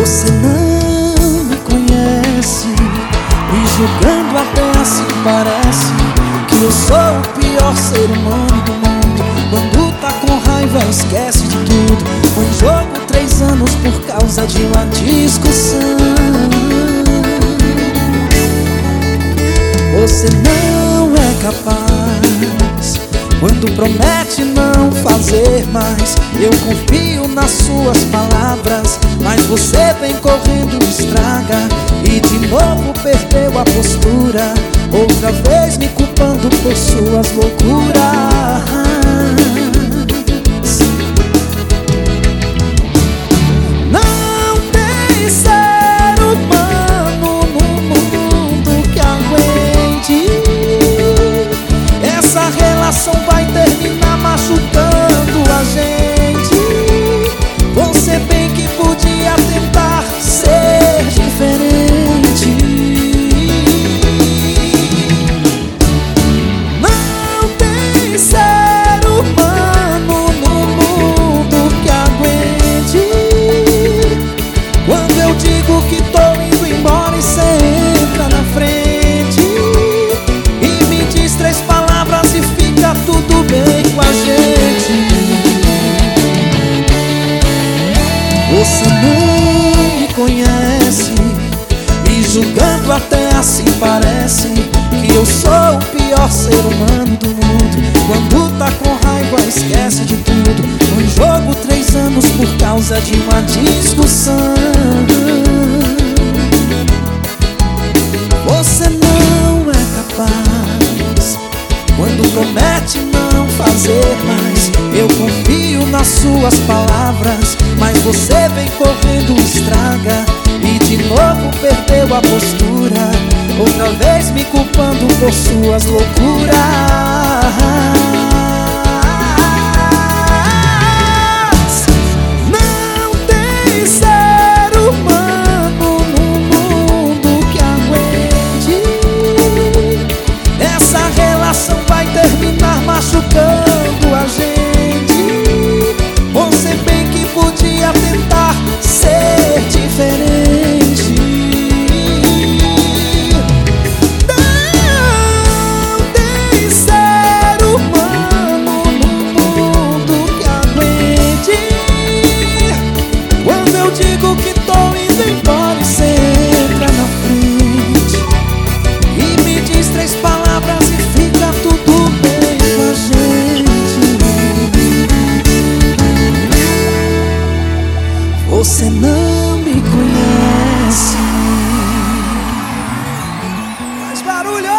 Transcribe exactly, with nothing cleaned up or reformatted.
Você não me conhece, me julgando até assim parece que eu sou o pior ser humano do mundo. Quando tá com raiva esquece de tudo. Foi em jogo três anos por causa de uma discussão. Você não é capaz quando promete não fazer mais. Eu confio nas suas palavras, mas você vem correndo e estraga. E de novo perdeu a postura, outra vez me culpando por suas loucuras. Não tem ser humano no mundo que aguente. Essa relação vai terminar machucando a gente. Você bem que podia tentar ser diferente. Não tem ser humano no mundo que aguente quando eu digo que tô indo embora e cê entra na frente e me diz três palavras e fica tudo bem com a gente. Você não me conhece, me julgando até assim parece que eu sou o pior ser humano do mundo. Quando tá com raiva esquece de tudo. Um jogo três anos por causa de uma discussão. Você não é capaz quando promete não fazer mais. Eu confio nas suas palavras, mas você vem correndo e estraga. E de novo perdeu a postura, outra vez me culpando por suas loucuras. Não tem ser humano no mundo que aguente. Essa relação vai terminar machucando a gente. Você bem que podia tentar ser diferente. Não tem ser humano no mundo que aguente quando eu digo que tô indo embora e cê entra na frente e me diz três palavras e fica tudo bem com a gente. Você não me conhece. Faz barulho!